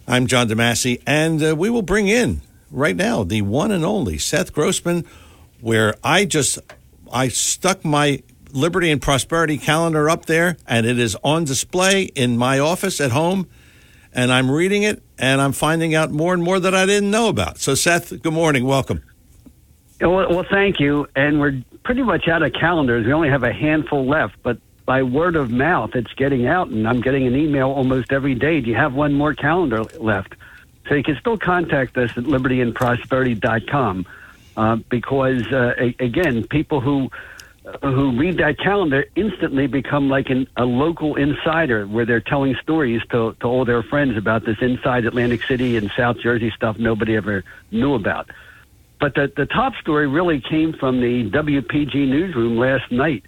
I'm John DeMasi, and we will bring in right now the one and only Seth Grossman, where I stuck my Liberty and Prosperity calendar up there, and it is on display in my office at home, and I'm reading it, and I'm finding out more and more that I didn't know about. So, Seth, good morning. Welcome. Well, thank you. And we're pretty much out of calendars. We only have a handful left, but by word of mouth, it's getting out, and I'm getting an email almost every day. Do you have one more calendar left? So you can still contact us at libertyandprosperity.com because, again, people who read that calendar instantly become like a local insider where they're telling stories to all their friends about this inside Atlantic City and South Jersey stuff nobody ever knew about. But the top story really came from the WPG newsroom last night.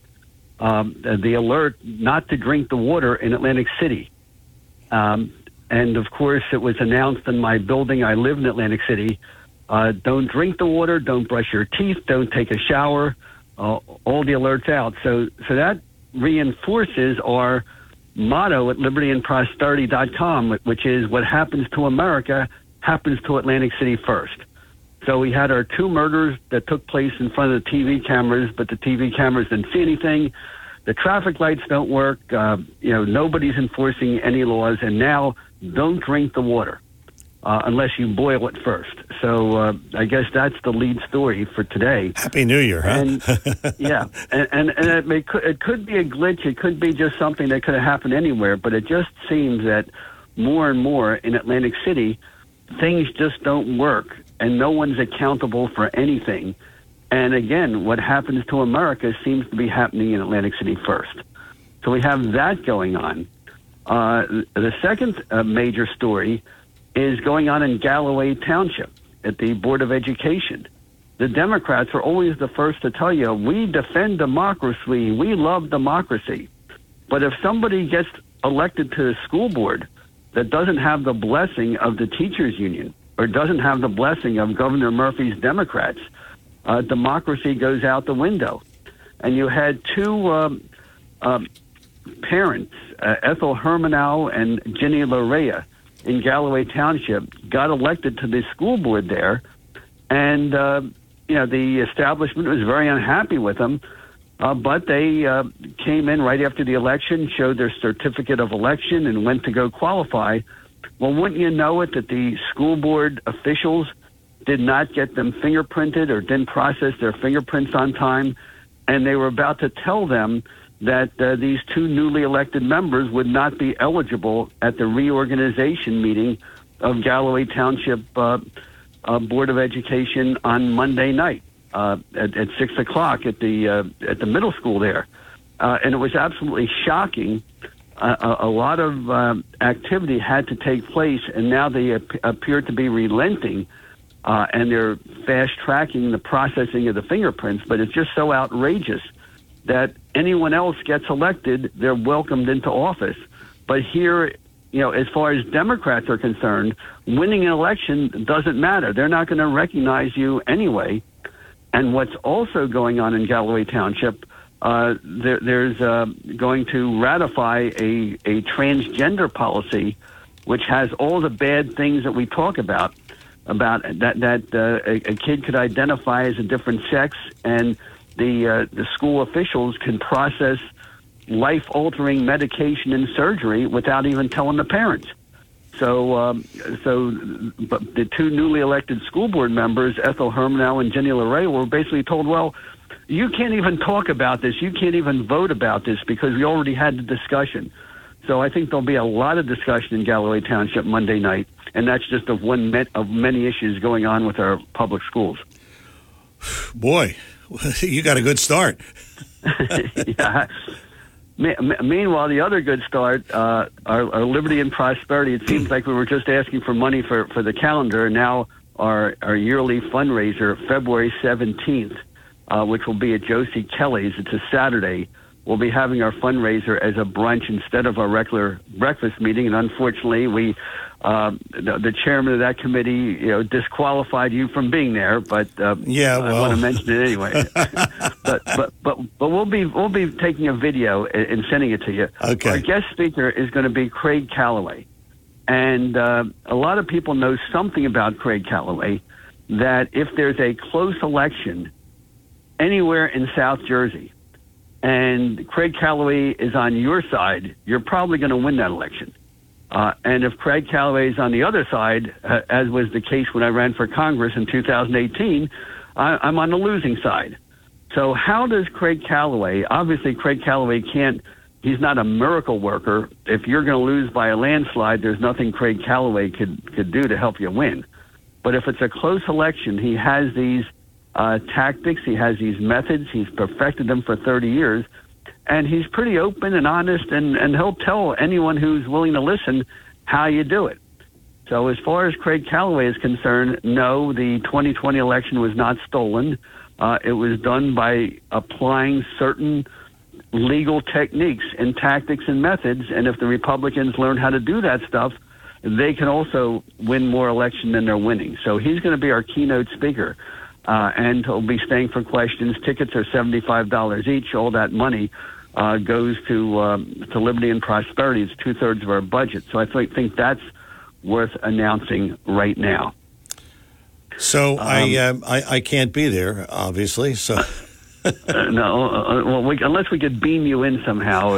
The alert not to drink the water in Atlantic City. And, of course, it was announced in my building. I live in Atlantic City. Don't drink the water. Don't brush your teeth. Don't take a shower. All the alerts out. So that reinforces our motto at libertyandprosperity.com, which is what happens to America happens to Atlantic City first. So we had our two murders that took place in front of the TV cameras, but the TV cameras didn't see anything. The traffic lights don't work. Nobody's enforcing any laws. And now don't drink the water unless you boil it first. So I guess that's the lead story for today. Happy New Year, huh? And, yeah. And it could be a glitch. It could be just something that could have happened anywhere. But it just seems that more and more in Atlantic City, things just don't work. And no one's accountable for anything. And again, what happens to America seems to be happening in Atlantic City first. So we have that going on. The second major story is going on in Galloway Township at the Board of Education. The Democrats are always the first to tell you, we defend democracy, we love democracy. But if somebody gets elected to the school board that doesn't have the blessing of the teachers union, or doesn't have the blessing of Governor Murphy's Democrats, democracy goes out the window. And you had two parents, Ethel Hermanow and Ginny Larea in Galloway Township, got elected to the school board there. And, the establishment was very unhappy with them. But they came in right after the election, showed their certificate of election, and went to go qualify. Well, wouldn't you know it that the school board officials did not get them fingerprinted or didn't process their fingerprints on time, and they were about to tell them that these two newly elected members would not be eligible at the reorganization meeting of Galloway Township Board of Education on Monday night at 6 o'clock at the middle school there. And it was absolutely shocking. A lot of activity had to take place, and now they appear to be relenting, and they're fast-tracking the processing of the fingerprints. But it's just so outrageous that anyone else gets elected, they're welcomed into office. But here, as far as Democrats are concerned, winning an election doesn't matter. They're not going to recognize you anyway. And what's also going on in Galloway Township, there's going to ratify a transgender policy, which has all the bad things that we talk about that a kid could identify as a different sex, and the school officials can process life-altering medication and surgery without even telling the parents. So but the two newly elected school board members, Ethel Hermanow and Jenny Larea, were basically told, well, you can't even talk about this. You can't even vote about this because we already had the discussion. So I think there'll be a lot of discussion in Galloway Township Monday night, and that's just of many issues going on with our public schools. Boy, you got a good start. Yeah. Meanwhile, the other good start, our Liberty and Prosperity, it seems like we were just asking for money for the calendar. Now our yearly fundraiser, February 17th, which will be at Josie Kelly's. It's a Saturday. We'll be having our fundraiser as a brunch instead of our regular breakfast meeting. And unfortunately, the chairman of that committee, disqualified you from being there. But I want to mention it anyway. but we'll be taking a video and sending it to you. Okay. Our guest speaker is going to be Craig Calloway. And a lot of people know something about Craig Callaway, that if there's a close election anywhere in South Jersey and Craig Callaway is on your side, you're probably going to win that election. And if Craig Callaway is on the other side, as was the case when I ran for Congress in 2018, I'm on the losing side. So how does Craig Callaway, obviously Craig Callaway he's not a miracle worker. If you're going to lose by a landslide, there's nothing Craig Callaway could do to help you win. But if it's a close election, he has these tactics, he has these methods, he's perfected them for 30 years, and he's pretty open and honest, and he'll tell anyone who's willing to listen how you do it. So as far as Craig Callaway is concerned, no, the 2020 election was not stolen. It was done by applying certain legal techniques and tactics and methods, and if the Republicans learn how to do that stuff, they can also win more election than they're winning. So he's going to be our keynote speaker, and he'll be staying for questions. Tickets are $75 each. All that money goes to Liberty and Prosperity. It's 2/3 of our budget. So I think that's worth announcing right now. So I can't be there, obviously. So no, unless we could beam you in somehow,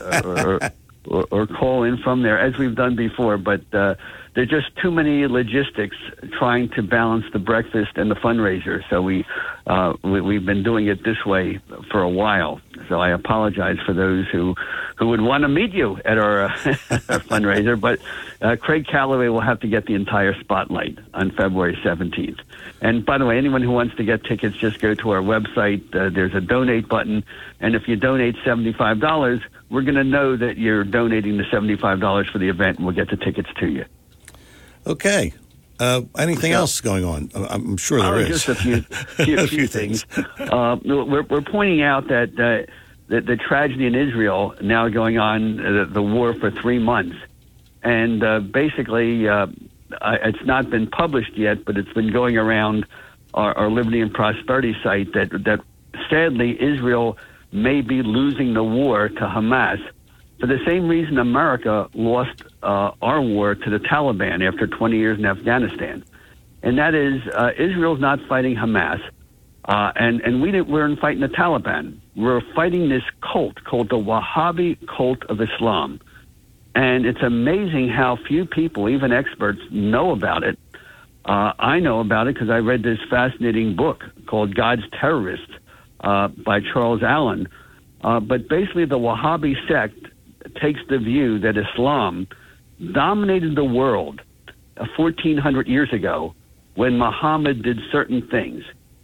or call in from there, as we've done before. But there's just too many logistics trying to balance the breakfast and the fundraiser. So we've been doing it this way for a while. So I apologize for those who would want to meet you at our fundraiser. But Craig Callaway will have to get the entire spotlight on February 17th. And by the way, anyone who wants to get tickets, just go to our website. There's a donate button. And if you donate $75, we're going to know that you're donating the $75 for the event, and we'll get the tickets to you. Okay. Anything else going on? I'm sure there is. Just a few things. We're pointing out that the tragedy in Israel now going on, the war for 3 months. And basically, it's not been published yet, but it's been going around our Liberty and Prosperity site that sadly Israel may be losing the war to Hamas for the same reason America lost our war to the Taliban after 20 years in Afghanistan. And that is Israel's not fighting Hamas, and we weren't fighting the Taliban. We're fighting this cult called the Wahhabi cult of Islam. And it's amazing how few people, even experts, know about it. I know about it because I read this fascinating book called God's Terrorists by Charles Allen. But basically the Wahhabi sect takes the view that Islam dominated the world 1,400 years ago when Muhammad did certain things.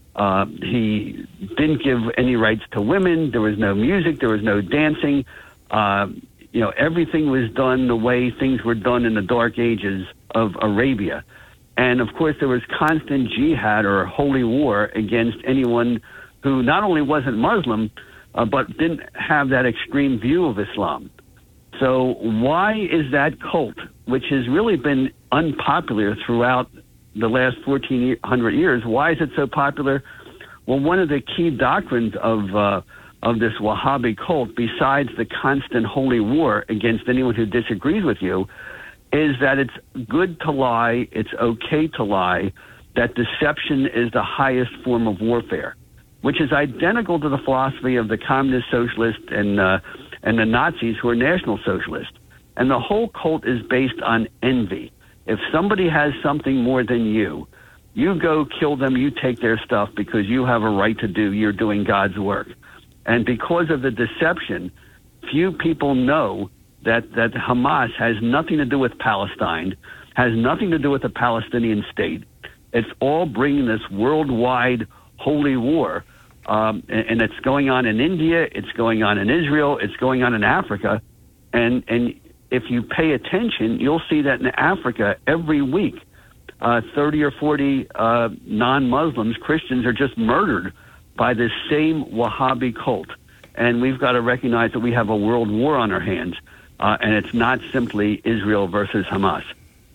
He didn't give any rights to women. There was no music. There was no dancing. Everything was done the way things were done in the dark ages of Arabia. And, of course, there was constant jihad or holy war against anyone who not only wasn't Muslim, but didn't have that extreme view of Islam. So why is that cult, which has really been unpopular throughout the last 1,400 years, why is it so popular? Well, one of the key doctrines of this Wahhabi cult, besides the constant holy war against anyone who disagrees with you, is that it's good to lie, it's okay to lie, that deception is the highest form of warfare, which is identical to the philosophy of the communist socialists and the Nazis who are National Socialists. And the whole cult is based on envy. If somebody has something more than you go kill them, you take their stuff because you have a right to you're doing God's work. And because of the deception, few people know that Hamas has nothing to do with Palestine, has nothing to do with the Palestinian state. It's all bringing this worldwide holy war. And it's going on in India, it's going on in Israel, it's going on in Africa. And if you pay attention, you'll see that in Africa every week, 30 or 40 non-Muslims, Christians, are just murdered by this same Wahhabi cult. And we've got to recognize that we have a world war on our hands, and it's not simply Israel versus Hamas.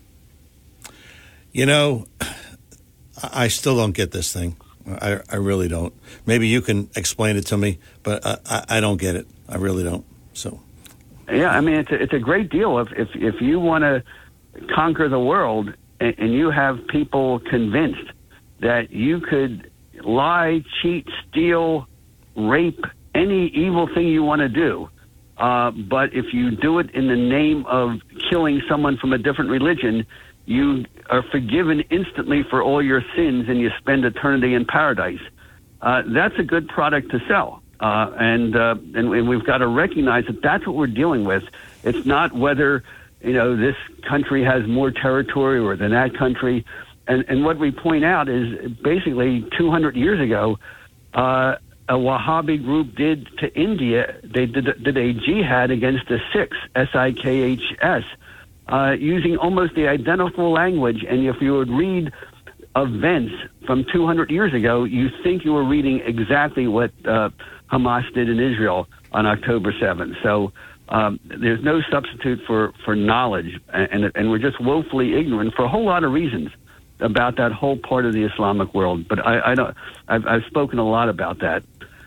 I still don't get this thing. I really don't. Maybe you can explain it to me, but I don't get it. I really don't. So, yeah, I mean, it's a great deal. If you want to conquer the world, and you have people convinced that you could lie, cheat, steal, rape, any evil thing you want to do. But if you do it in the name of killing someone from a different religion, you are forgiven instantly for all your sins and you spend eternity in paradise. That's a good product to sell. And we've got to recognize that that's what we're dealing with. It's not whether, this country has more territory or than that country. And what we point out is basically 200 years ago, a Wahhabi group did to India, they did a jihad against the Sikhs, S-I-K-H-S, using almost the identical language. And if you would read events from 200 years ago, you think you were reading exactly what Hamas did in Israel on October 7th. So there's no substitute for knowledge, and we're just woefully ignorant for a whole lot of reasons about that whole part of the Islamic world. But I've spoken a lot about that.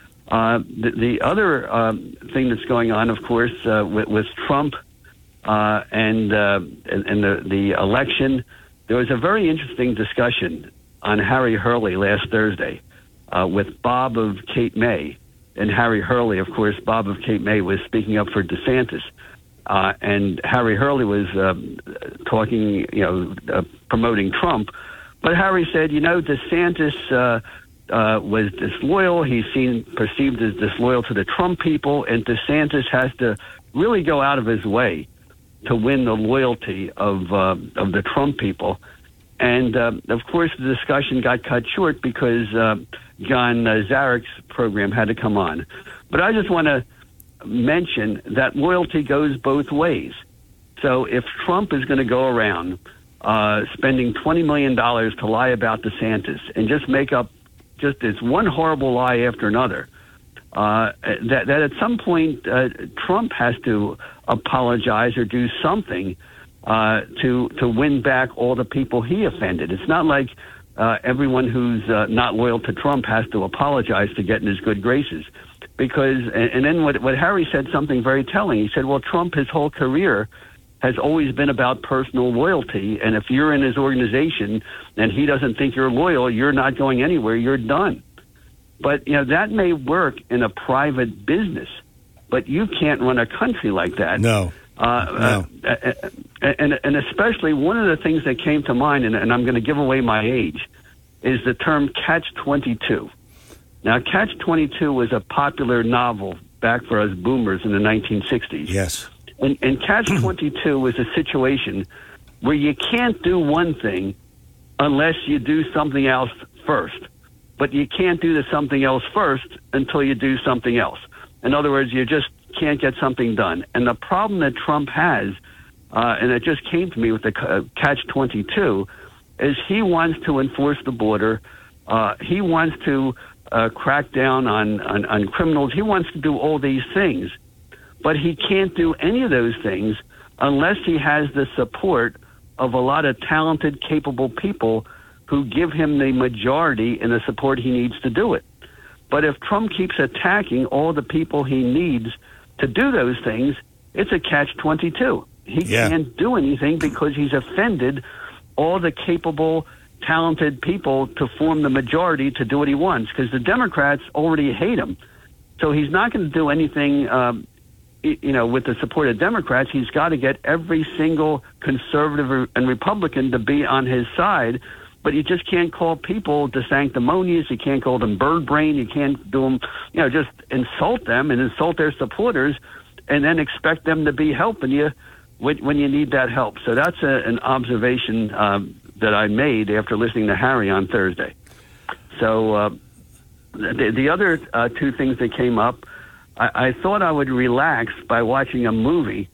The other thing that's going on, of course, with Trump and the election, there was a very interesting discussion on Harry Hurley last Thursday with Bob of Cape May. And Harry Hurley, of course, Bob of Cape May was speaking up for DeSantis. And Harry Hurley was talking, promoting Trump. But Harry said, DeSantis was disloyal. He's perceived as disloyal to the Trump people, and DeSantis has to really go out of his way to win the loyalty of the Trump people. And, of course, the discussion got cut short because John Zarek's program had to come on. But I just want to mention that loyalty goes both ways. So if Trump is going to go around spending $20 million to lie about DeSantis and just make up just this one horrible lie after another, that at some point Trump has to apologize or do something to win back all the people he offended. It's not like everyone who's not loyal to Trump has to apologize to get in his good graces. Because, and then what Harry said something very telling. He said, well, Trump, his whole career has always been about personal loyalty. And if you're in his organization and he doesn't think you're loyal, you're not going anywhere. You're done. But, that may work in a private business, but you can't run a country like that. No. And especially one of the things that came to mind, and I'm going to give away my age, is the term Catch-22. Now, Catch-22 was a popular novel back for us boomers in the 1960s. Yes. And Catch-22 was a situation where you can't do one thing unless you do something else first. But you can't do the something else first until you do something else. In other words, you just can't get something done. And the problem that Trump has, and it just came to me with the Catch-22, is he wants to enforce the border. He wants to crack down on criminals. He wants to do all these things. But he can't do any of those things unless he has the support of a lot of talented, capable people who give him the majority and the support he needs to do it. But if Trump keeps attacking all the people he needs to do those things, it's a Catch-22. He can't do anything because he's offended all the capable, talented people to form the majority to do what he wants, because the Democrats already hate him. So he's not going to do anything, with the support of Democrats. He's got to get every single conservative and Republican to be on his side. But you just can't call people DeSanctimonious. You can't call them bird brain. You can't do them, just insult them and insult their supporters and then expect them to be helping you when you need that help. So that's an observation that I made after listening to Harry on Thursday. So the other two things that came up, I thought I would relax by watching a movie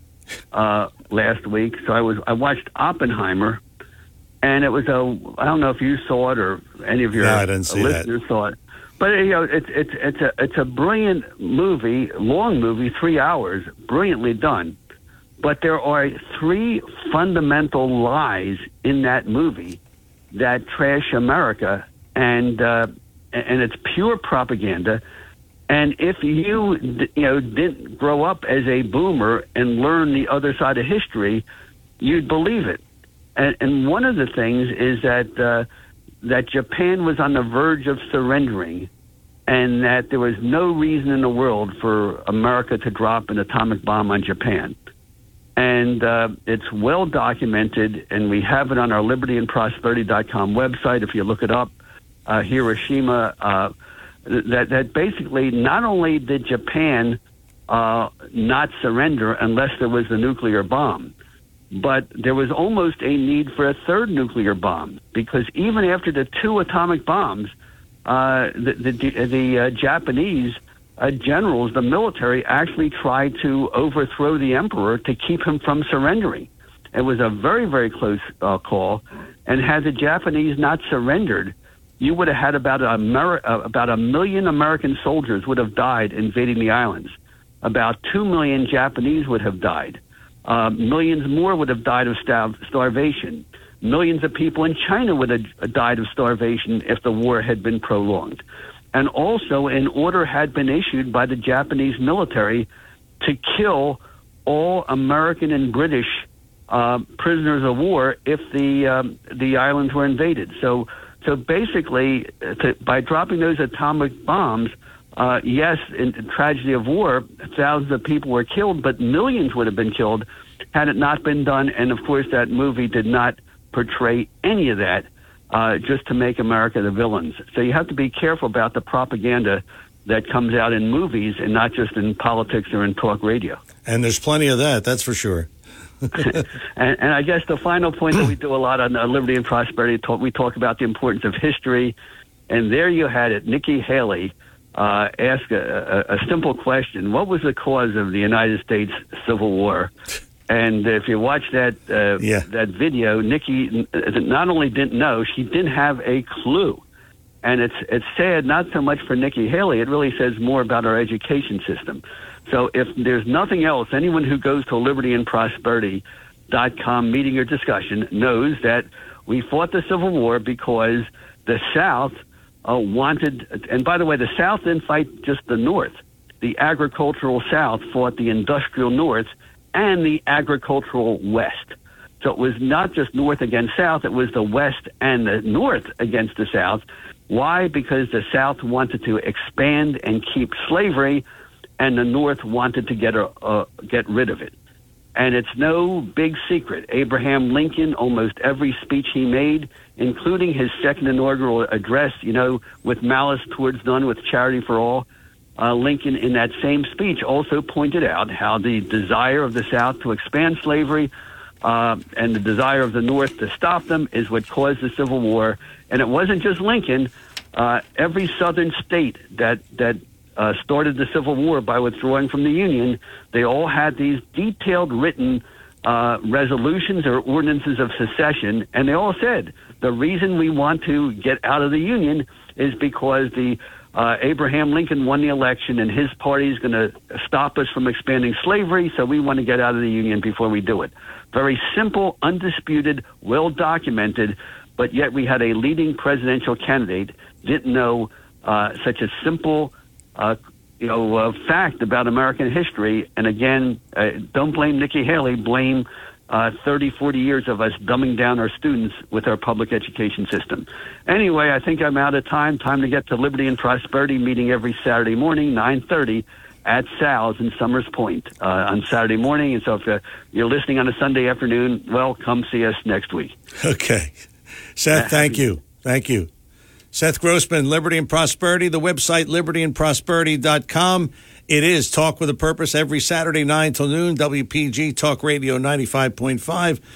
last week. So I watched Oppenheimer. And it was I don't know if you saw it or any of your listeners saw it, but it's a brilliant movie, long movie, 3 hours, brilliantly done. But there are three fundamental lies in that movie that trash America, and it's pure propaganda. And if you didn't grow up as a boomer and learn the other side of history, you'd believe it. And one of the things is that that Japan was on the verge of surrendering, and that there was no reason in the world for America to drop an atomic bomb on Japan. And it's well documented, and we have it on our libertyandprosperity.com website. If you look it up, Hiroshima, that basically not only did Japan not surrender unless there was a nuclear bomb, but there was almost a need for a third nuclear bomb, because even after the 2 atomic bombs, the Japanese generals, the military, actually tried to overthrow the emperor to keep him from surrendering. It was a very, very close call, and had the Japanese not surrendered, you would have had about a million American soldiers would have died invading the islands. About 2 million Japanese would have died. Millions more would have died of starvation. Millions of people in China would have died of starvation if the war had been prolonged. And also, an order had been issued by the Japanese military to kill all American and British prisoners of war if the islands were invaded. So basically, by dropping those atomic bombs, yes, in the tragedy of war, thousands of people were killed, but millions would have been killed had it not been done. And of course, that movie did not portray any of that, just to make America the villains. So you have to be careful about the propaganda that comes out in movies and not just in politics or in talk radio. And there's plenty of that, that's for sure. and I guess the final point that we do a lot on Liberty and Prosperity, we talk about the importance of history. And there you had it. Nikki Haley asked a simple question. What was the cause of the United States Civil War? And if you watch that that video, Nikki not only didn't know, she didn't have a clue. And it's sad, not so much for Nikki Haley. It really says more about our education system. So if there's nothing else, anyone who goes to libertyandprosperity.com meeting or discussion knows that we fought the Civil War because the South wanted, and by the way, the South didn't fight just the North. The agricultural South fought the industrial North and the agricultural West. So it was not just North against South, it was the West and the North against the South. Why? Because the South wanted to expand and keep slavery, and the North wanted to get rid of it. And it's no big secret. Abraham Lincoln, almost every speech he made, including his second inaugural address, with malice towards none, with charity for all, Lincoln, in that same speech, also pointed out how the desire of the South to expand slavery and the desire of the North to stop them is what caused the Civil War. And it wasn't just Lincoln. Every Southern state that started the Civil War by withdrawing from the Union, they all had these detailed written resolutions or ordinances of secession, and they all said the reason we want to get out of the Union is because Abraham Lincoln won the election, and his party is going to stop us from expanding slavery, so we want to get out of the Union before we do it. Very simple, undisputed, well-documented, but yet we had a leading presidential candidate didn't know such a simple fact about American history. And again, don't blame Nikki Haley, blame 30, 40 years of us dumbing down our students with our public education system. Anyway, I think I'm out of time. Time to get to Liberty and Prosperity, meeting every Saturday morning, 9:30 at Sal's in Summers Point on Saturday morning. And so if you're listening on a Sunday afternoon, well, come see us next week. Okay. Seth, thank you. Thank you. Seth Grossman, Liberty and Prosperity, the website libertyandprosperity.com. It is Talk with a Purpose every Saturday, 9 till noon, WPG Talk Radio 95.5.